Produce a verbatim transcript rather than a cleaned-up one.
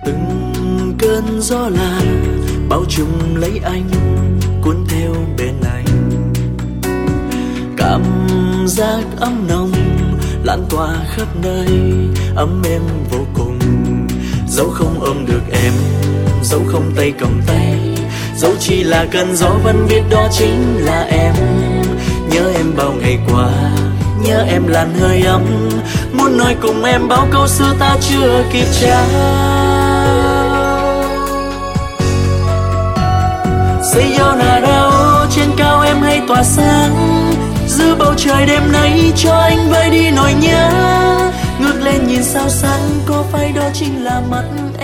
Từng cơn gió lan bao trùm lấy anh, cuốn theo bên anh. Cảm giác ấm nồng lan tỏa khắp nơi, ấm êm vô cùng. Dẫu không ôm được em, dẫu không tay cầm tay, dẫu chỉ là cơn gió vẫn biết đó chính là em. Nhớ em bao ngày qua, nhớ em làn hơi ấm, muốn nói cùng em bao câu xưa ta chưa kịp trao. Sayonara trên cao em hay tỏa sáng, giữa bầu trời đêm nay cho anh vơi đi nỗi nhớ. Ngước lên nhìn sao sáng, có phải đó chính là mắt